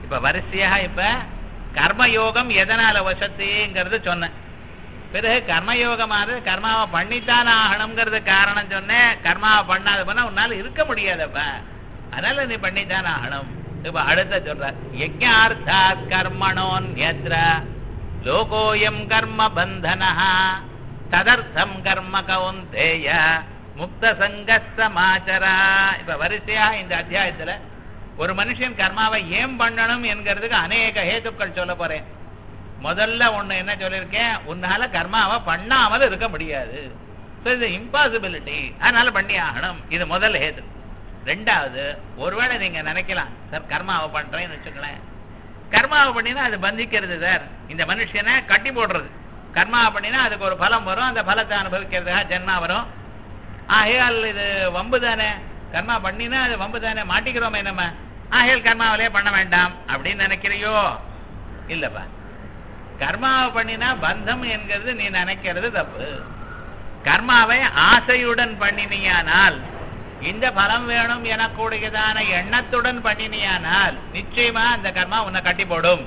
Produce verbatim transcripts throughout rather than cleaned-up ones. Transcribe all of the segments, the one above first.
இப்ப வரிசையாக இப்ப கர்மயோகம் எதனால வசத்திங்கிறது சொன்னேன். பிறகு கர்மயோகமானது கர்மாவை பண்ணித்தான் ஆகணுங்கிறது காரணம் சொன்னேன். கர்மாவை பண்ணாத போனா உன்னால இருக்க முடியாதப்ப, அதனால நீ பண்ணித்தான் ஆகணும். இப்ப அடுத்த சொல்ற யஜ்ஞார்த்தா கர்மணோன்யத்ர லோகோயம் கர்ம பந்தனஹ ததர்த்தம் கர்ம கௌந்தேய முக்த சங்கஸ்தமாச்சரா. இப்ப வரிசையா இந்த அத்தியாயத்துல ஒரு மனுஷன் கர்மாவை ஏன் பண்ணணும் என்கிறதுக்கு அநேக ஹேதுக்கள் சொல்ல போறேன். முதல்ல ஒண்ணு என்ன சொல்லியிருக்கேன், உன்னால கர்மாவை பண்ணாமல் இருக்க முடியாது, இது இம்பாசிபிலிட்டி, அதனால பண்ணி ஆகணும். இது முதல் ஹேது. ரெண்டாவது, ஒருவேளை நீங்க நினைக்கலாம் சார் கர்மாவை பண்றேன்னு வச்சுக்கலாம், கர்மாவை பண்ணினா அது பந்திக்கிறது சார், இந்த மனுஷனை கட்டி போடுறது. கர்மாவை பண்ணினா அதுக்கு ஒரு பலம் வரும், அந்த பலத்தை அனுபவிக்கிறதுக்காக ஜென்மா வரும். ஆகையால் இது வம்பு தானே, கர்மா பண்ணினா அது வம்பு தானே, மாட்டிக்கிறோமே நம்ம, ஆகையால் கர்மாவிலே பண்ண வேண்டாம் அப்படின்னு நினைக்கிறியோ? இல்லப்பா, கர்மாவை பண்ணினா பந்தம் என்கிறது நீ நினைக்கிறது தப்பு. கர்மாவை ஆசையுடன் பண்ணினியானால், இந்த பலம் வேணும் எனக்கூடியதான எண்ணத்துடன் பண்ணினியானால் நிச்சயமா அந்த கர்மா உன்னை கட்டி போடும்.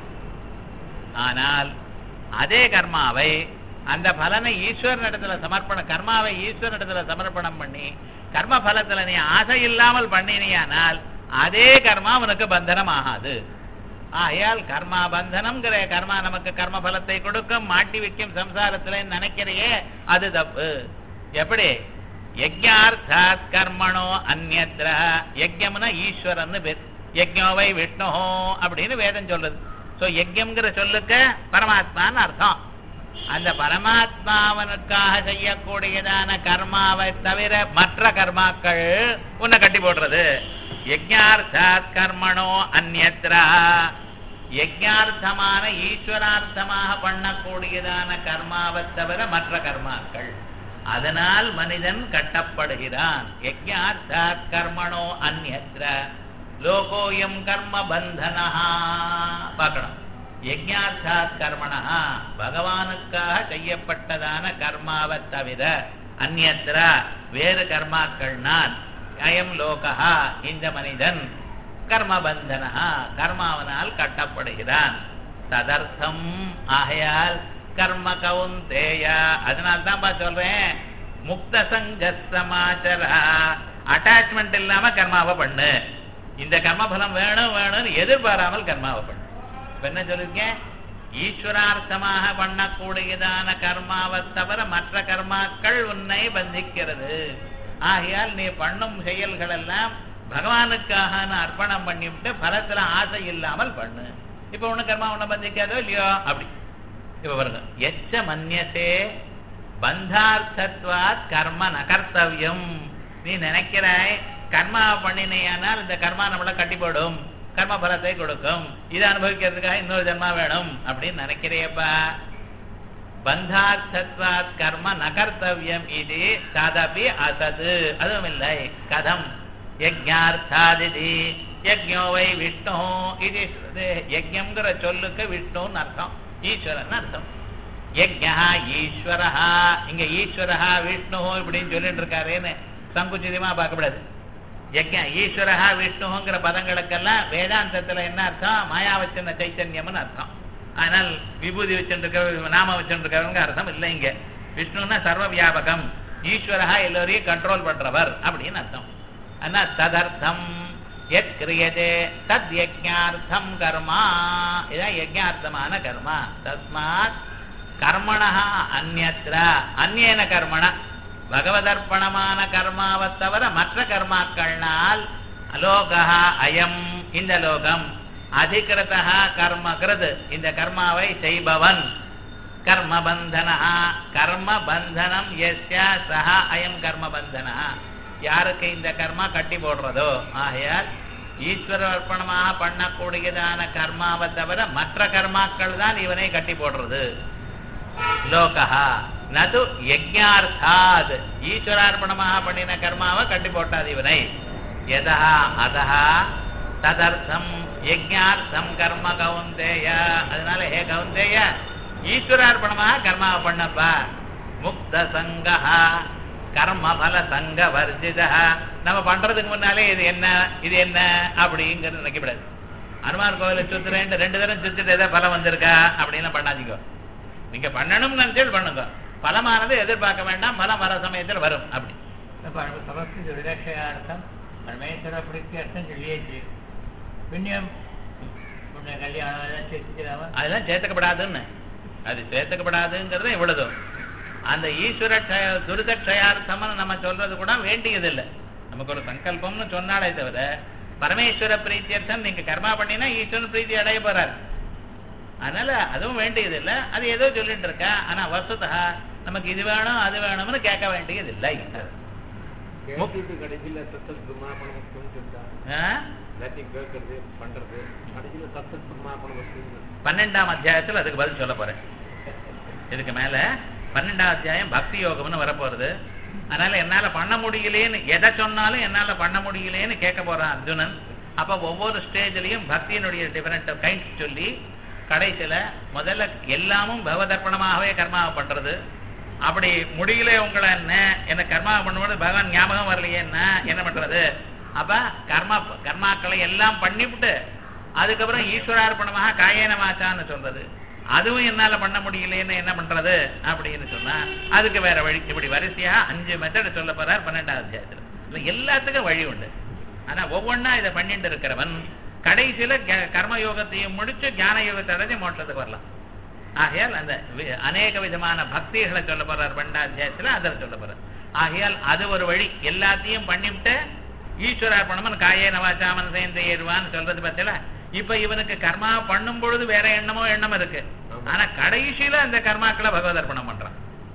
ஆனால் அதே கர்மாவை அந்த பலனை ஈஸ்வரனிடத்துல சமர்ப்பணம், கர்மாவை ஈஸ்வரனிடத்துல சமர்ப்பணம் பண்ணி கர்ம பலத்துல நீ ஆசை இல்லாமல் பண்ணினியானால் அதே கர்மா உனக்கு பந்தனம் ஆகாது. ஆகையால் கர்மா பந்தனம்ங்கிற கர்மா நமக்கு கர்ம பலத்தை கொடுக்கும், மாட்டி வைக்கும் சம்சாரத்துல நினைக்கிறையே, அது தப்பு. எப்படி? யஜ்ஞார்த்தாத் கர்மணோ அந்யத்ர, யஜ்ஞம்னா ஈஸ்வரன் பேர், யஜ்ஞோவை விஷ்ணு அப்படின்னு வேதம் சொல்றது. சோ யஜ்ஞம்ங்கிற சொல்லுக்கு பரமாத்மான்னு அர்த்தம். அந்த பரமாத்மாவனுக்காக செய்யக்கூடியதான கர்மாவை தவிர மற்ற கர்மாக்கள் உன்னை கட்டி போடுறது. யஜ்ஞார்த்தாத் கர்மணோ அந்யத்ரா, யஜ்ஞார்த்தமான ஈஸ்வரார்த்தமாக பண்ணக்கூடியதான கர்மாவை தவிர மற்ற கர்மாக்கள், அதனால் மனிதன் கட்டப்படுகிறான். யஜ்ஞார்த்தாத் கர்மணோ அந்யத்ர லோகோயம் கர்ம பந்தனஹா. பார்க்கணும், யஜ்ஞார்த்தாத் கர்மணஹா பகவானுக்காக செய்யப்பட்டதான கர்மாவை தவிர அந்யத்ர வேறு கர்மாக்கள்னால் அயம் லோகஹா இந்த மனிதன் கர்மபந்தனஹா கர்மாவனால் கட்டப்படுகிறான். ததர்த்தம் ஆகையால் கர்ம கௌந்தேய, அதனால தான் சொல்றேன் முக்த சங்க சமாச்சர, அட்டாச்மெண்ட் இல்லாம கர்மாவை பண்ணு. இந்த கர்மபலம் வேணும் வேணும்னு எதிர்பாராமல் கர்மாவை பண்ணு. இப்ப என்ன சொல்லிருக்கேன், ஈஸ்வரார்த்தமாக பண்ணக்கூடியதான கர்மாவை தவிர மற்ற கர்மாக்கள் உன்னை பந்திக்கிறது. ஆகையால் நீ பண்ணும் செயல்கள் எல்லாம் பகவானுக்காக அர்ப்பணம் பண்ணிவிட்டு பலத்துல ஆசை இல்லாமல் பண்ணு. இப்ப உன்ன கர்மா உன்னை பந்திக்காதோ இல்லையோ? அப்படி இப்ப பாருங்க, எச்ச மன்யசே பந்தார்த்தத்வாத் கர்ம நகர்த்தவியம். நீ நினைக்கிறாய் கர்மா பண்ணினையானால் இந்த கர்மா நம்மள கட்டி போடும், கர்ம பலத்தை கொடுக்கும், இதை அனுபவிக்கிறதுக்காக இன்னொரு ஜென்மா வேணும் அப்படின்னு நினைக்கிறியப்பா. பந்தார்த்தத்வாத் கர்ம நகர்த்தவியம் இது ததபி அசது, அதுவும் இல்லை. கதம் யஜ்ஞார்த்தாதிதி யஜ்ஞோவை விஷ்ணு, இது யஜ்ஞம்ங்கிற சொல்லுக்கு விஷ்ணுன்னு அர்த்தம், ஈஸ்வரன் அர்த்தம். யஜ்ஞா ஈஸ்வரஹா, இங்க ஈஸ்வரஹா விஷ்ணு இப்படின்னு சொல்லிட்டு இருக்காருன்னு சங்குச்சிதமா பார்க்கக்கூடாது. யஜ்ஞ ஈஸ்வரஹா விஷ்ணுங்கிற பதங்களுக்கெல்லாம் வேதாந்தத்துல என்ன அர்த்தம், மாயாவச்சன சைத்தன்யம்னு அர்த்தம். ஆனால் விபூதி வச்சுருக்க நாம வச்சுருக்கிறவங்க அர்த்தம் இல்லை. இங்க விஷ்ணுன்னா சர்வ வியாபகம், ஈஸ்வரஹா எல்லோரையும் கண்ட்ரோல் பண்றவர் அப்படின்னு அர்த்தம். ஆனா ததர்த்தம் எத் கிரியதே தத் யஜ்ஞார்த்தம் கர்மா, இதான் யஜ்ஞார்த்தமான கர்மா. தஸ்மாத் கர்மணா அந்யத்ர, அந்யேன கர்மண பகவதர்ப்பணமான கர்மாவை தவிர மற்ற கர்மாக்கள்னால் அலோகா அயம் இந்த லோகம், அதிகிருதா கர்மகிருத் இந்த கர்மாவை செய்பவன், கர்மபந்தனா கர்மபந்தனம் எஸ்ய சஹ அயம் கர்மபந்தனா, யாருக்கு இந்த கர்மா கட்டி போடுறதோ. ஆகையால் ஈஸ்வர அர்ப்பணமாக பண்ணக்கூடியதான கர்மாவை தவிர மற்ற கர்மாக்கள் தான் இவனை கட்டி போடுறது. லோகா நது யஜ்ஞார்த்தாத், ஈஸ்வரார்ப்பணமாக பண்ணின கர்மாவை கட்டி போட்டாது இவனை. எதா அதஹ ததர்த்தம் யஜ்ஞார்த்தம் கர்ம கௌந்தேய, அதனால ஹே கௌந்தேய ஈஸ்வரார்ப்பணமாக கர்மாவை பண்ணப்பா. முக்த சங்கா கர்மபல சங்க வர்ஜித, நம்ம பண்றதுக்கு முன்னாலே இது என்ன இது என்ன அப்படிங்கிறது நினைக்கப்படாது. அனுமார் கோவிலை சுத்துறேன் ரெண்டு தரம் சுத்திட்டு ஏதாவது பலம் வந்திருக்கா அப்படின்னு பண்ணாதீங்க. நீங்க பண்ணணும்னு நினைச்சது பண்ணுங்க. பலமானது எதிர்பார்க்க வேண்டாம், பலம் வர சமயத்தில் வரும். அப்படி சமஸ்தி துரிதக்ஷயார்த்தம் பரமேஸ்வர பிரீத்தியர்த்தம் சொல்லியாச்சு. புண்ணியம் புண்ணிய கல்யாணம் அதெல்லாம் சேர்த்துக்கிறாம அதெல்லாம் சேர்த்துக்கப்படாதுன்னு, அது சேர்த்துக்கப்படாதுங்கிறது இவ்வளவு. அந்த ஈஸ்வர துரிதக்ஷயார்த்தம்னு நம்ம சொல்றது கூட வேண்டியதில்லை. நமக்கு ஒரு சங்கல்பம்னு சொன்னாலே தவிர பரமேஸ்வர பிரீத்தியர்த்தம் நீங்க கர்மா பண்ணினா ஈஸ்வரன் பிரீத்தி அடைய போறாரு. அதனால அதுவும் வேண்டியதில்லை. அது ஏதோ சொல்லிட்டு இருக்கா. ஆனா வசதா நமக்கு இது வேணும் அது வேணும்னு கேட்க வேண்டியதில்லை. பன்னெண்டாம் அத்தியாயத்தில் அதுக்கு பதில் சொல்ல போறேன். இதுக்கு மேல பன்னெண்டாம் அத்தியாயம் பக்தி யோகம்னு வரப்போறது. அதனால என்னால பண்ண முடியலேன்னு எதை சொன்னாலும் என்னால பண்ண முடியலேன்னு கேட்க போறான் அர்ஜுனன். அப்ப ஒவ்வொரு ஸ்டேஜ்லயும் பக்தியினுடைய டிஃபரெண்ட் கைண்ட்ஸ் சொல்லி கடைசியில முதல்ல எல்லாமும் பகவதர்ப்பணமாகவே கர்மாவை பண்றது. அப்படி முடியல உங்களை என்ன என்ன கர்மாவை பண்ணும்போது பகவான் ஞாபகம் வரலையே என்ன என்ன பண்றது? அப்ப கர்மா கர்மாக்களை எல்லாம் பண்ணிவிட்டு அதுக்கப்புறம் ஈஸ்வரார்ப்பணமாக காயேன வாச்சான்னு சொல்றது. அதுவும் என்னால பண்ண முடியலன்னு என்ன பண்றது அப்படின்னு சொன்னா அதுக்கு வேற வழி. இப்படி வரிசையா அஞ்சு மெத்தட் சொல்ல போறார் பன்னெண்டாவது அத்தியாயத்துல. எல்லாத்துக்கும் வழி உண்டு. ஆனா ஒவ்வொன்னா இதை பண்ணிட்டு இருக்கிறவன் கடைசியில கர்ம யோகத்தையும் முடிச்சு ஞான யோகத்தை அடைஞ்சு மோட்சத்துக்கு வரலாம். ஆகையால் அந்த அநேக விதமான பக்திகளை சொல்ல போறார் பன்னெண்டாம் அத்தியாயத்துல. அதில் சொல்ல போறார். ஆகையால் அது ஒரு வழி. எல்லாத்தையும் பண்ணிவிட்டு ஈஸ்வரார்ப்பணம் காயே நவாச்சாமன் சேர்ந்து ஏறுவான்னு சொல்றது பத்தில. இப்ப இவனுக்கு கர்மா பண்ணும் பொழுது வேற எண்ணமோ எண்ணம் இருக்கு. ஆனா கடைசியில அந்த கர்மாக்களை பகவதர்ப்பணம் பண்றான்.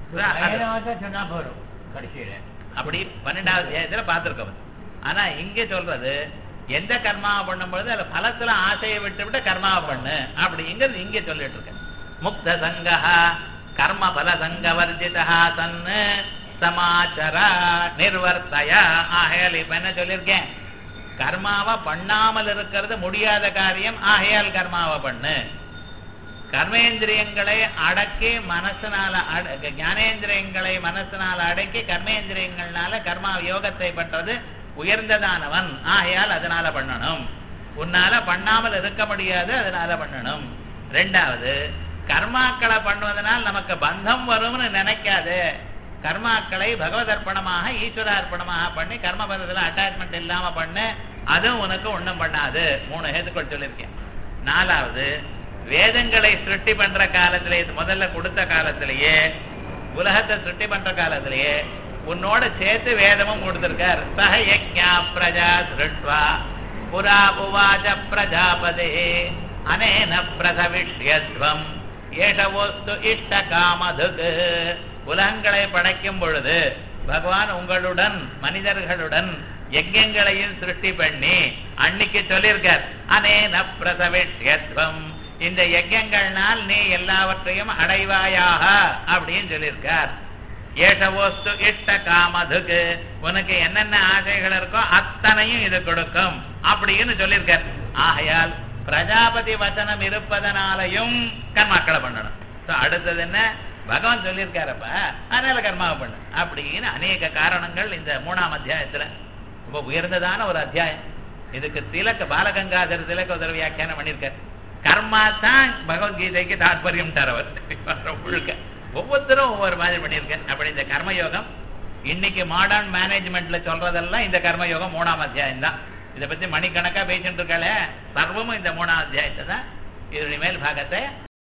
அப்படி பன்னெண்டாவது அத்தியாயத்துல பார்த்திருக்கவன். ஆனா இங்க சொல்றது எந்த கர்மாவை பண்ணும் பொழுது அதுல பலத்துல ஆசையை விட்டு விட்டு கர்மாவை பண்ணு அப்படிங்கிறது இங்க சொல்லிட்டு இருக்க. முக்த சங்கா கர்ம பல சங்க வர்ஜிதா தன்னு சமாச்சரா நிர்வர்த்தயா. ஆகையால் இப்ப என்ன சொல்லியிருக்கேன்? கர்மாவை பண்ணாமல் இருக்கிறது முடியாத காரியம். ஆகையால் கர்மாவை பண்ணு. கர்மேந்திரியங்களை அடக்கி மனசனால ஞானேந்திரியங்களை மனசனால அடக்கி கர்மேந்திரியங்கள்னால கர்மா யோகத்தை பண்றது உயர்ந்ததானவன். ஆகையால் அதனால பண்ணணும். உன்னால பண்ணாமல் இருக்க முடியாது, அதனால பண்ணணும். ரெண்டாவது, கர்மாக்களை பண்ணுவதனால் நமக்கு பந்தம் வரும்னு நினைக்காது. கர்மாக்களை பகவதர்ப்பணமாக ஈஸ்வரார்ப்பணமாக பண்ணி கர்ம பதத்துல அட்டாச்மெண்ட் இல்லாம பண்ணு. அதுவும் உனக்கு ஒண்ணும் பண்ணாது. மூணு ஹேத்துக்கள் சொல்லியிருக்கேன். நாலாவது, வேதங்களை சிருஷ்டி பண்ற காலத்திலேயே முதல்ல கொடுத்த காலத்திலேயே உலகத்தை சிருஷ்டி பண்ற காலத்திலேயே உன்னோட சேர்த்து வேதமும் கொடுத்திருக்கார். சஹ யஜ்ஞா பிரஜா சிருஷ்ட்வா புரா உவாச பிரஜாபதே அனேன பிரசவிஷ்யத்வம் ஏஷவோஸ்து இஷ்ட காமதுக். உலகங்களை படைக்கும் பொழுது பகவான் உங்களுடன் மனிதர்களுடன் யஜ்ஞங்களையும் சிருஷ்டி பண்ணி அன்னைக்கு சொல்லியிருக்கார். அனேன பிரசவிஷ்யத்வம், இந்த யஜ்ஞங்கள்னால் நீ எல்லாவற்றையும் அடைவாயாக அப்படின்னு சொல்லியிருக்கார். ஏஷவோஸ்து இஷ்ட காமதுக்கு, உனக்கு என்னென்ன ஆசைகள் இருக்கோ அத்தனையும் இது கொடுக்கும் அப்படின்னு சொல்லியிருக்கார். ஆகையால் பிரஜாபதி வசனம் இருப்பதனாலையும் கர்மாக்களை பண்ணணும். அடுத்தது என்ன? பகவான் சொல்லியிருக்காரப்ப அதனால கர்மாவை பண்ணு அப்படின்னு அநேக காரணங்கள் இந்த மூணாம் அத்தியாயத்துல. ரொம்ப உயர்ந்ததான ஒரு அத்தியாயம். இதுக்கு திலக்க பாலகங்காதர் திலக்க உதவி வியாக்கியானம் பண்ணியிருக்கார். கர்மா தான் பகவத்கீதைக்கு தாற்பயம் தரவர் முழுக்க. ஒவ்வொருத்தரும் ஒவ்வொரு மாதிரி பண்ணியிருக்கேன். அப்படி இந்த கர்மயோகம் இன்னைக்கு மாடர்ன் மேனேஜ்மெண்ட்ல சொல்றதெல்லாம் இந்த கர்மயோகம் மூணாம் அத்தியாயம் தான். இதை பத்தி மணிக்கணக்கா பேசிட்டு இருக்காளே சர்வமும் இந்த மூணாம் அத்தியாயத்தை தான். இதனுடைய மேல் பாகத்தை